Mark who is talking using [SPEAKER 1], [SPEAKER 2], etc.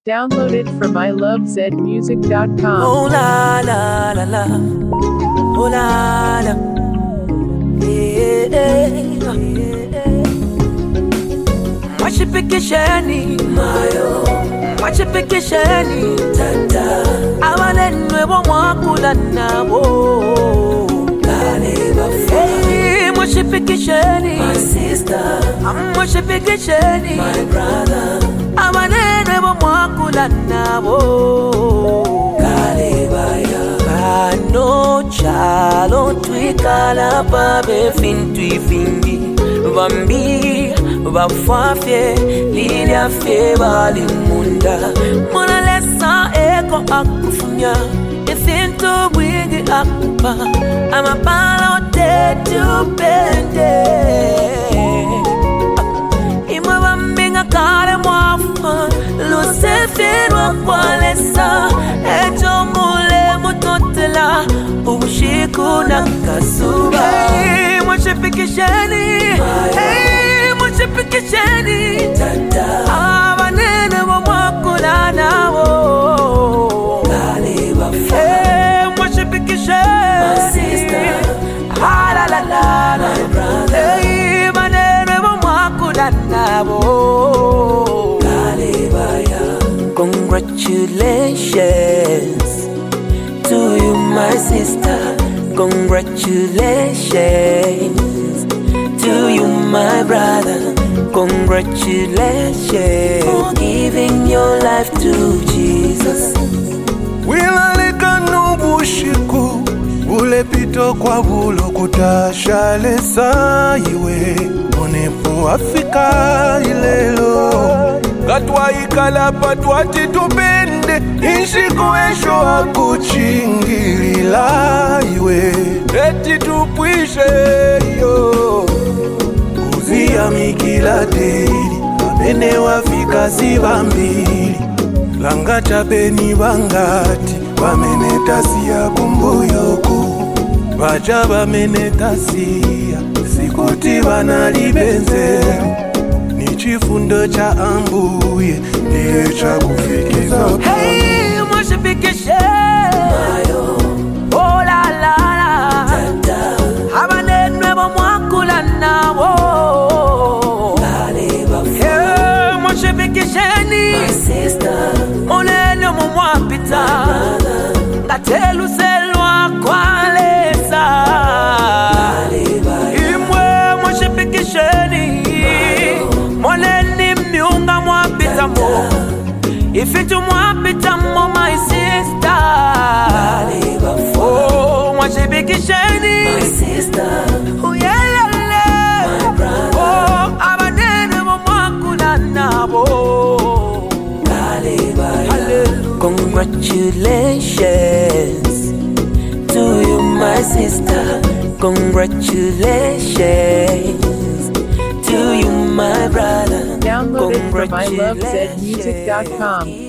[SPEAKER 1] Download it from ilovezmusic.com.
[SPEAKER 2] Oh la la la la, oh la la, yeah. Mwachipikisheni mayo, mwachipikisheni tata, awanenwe bomwakula nabo, kale bafa. Mwachipikisheni my sister, mwachipikisheni my brother, awanenwe bomwakula nabo, kale baya. Bano chalo twikala babe fintwi fingi, bambi bafafye lilia fye bali munda, mona lesa eko akufumya ifinto bwigi akupa amapala otetu pende imwe bambinga kare mwafa lusefirwa kwa lesa ejo mule mutotela ubushiku na kasuba. Hey, mwachipikisheni hey, mwachipikisheni awanene bomwakula nabo, kale bafa. Hey, mwachipikisheni my sister, la la la la, my brother. Hey, awanene bomwakula nabo, kale baya. Congratulations to you, my sister. Congratulations to you, my brother. Congratulations for giving your life to Jesus.
[SPEAKER 3] Wilalika nubushiku ulepito kwa bulo kutashalesa iwe onepo afika ilelo katwa ikala patwati tupende inshiko esho akuchingilila iwe eti tupwishe yo kuzia mikila deli abene wafika sivambili langata beni bangati bamenetasia kumbuyoku baja bamenetasia sikuti banalibenzeru ni chifundo cha ambuye ndiye cha kufikiza.
[SPEAKER 2] Hey, mwachipikishe mayo, oh la la la tata, awanenwe bomwakula nabo, kale bafa. Hey, mwachipikisheni my sister, onene mumwapita ngatelu selwa kwa lesa, kale baya. Imwe mwachipikisheni moneni miunga mwapita mo, ifitu mwapita mo my sister, kale bafa. Oh, mwachipikisheni my sister, uyelele my brother. Oh, awanene bomwakula nabo, kale baya. Congratulations to you, my sister. Congratulations to you, my brother.
[SPEAKER 1] Download it from ilovezmusic.com.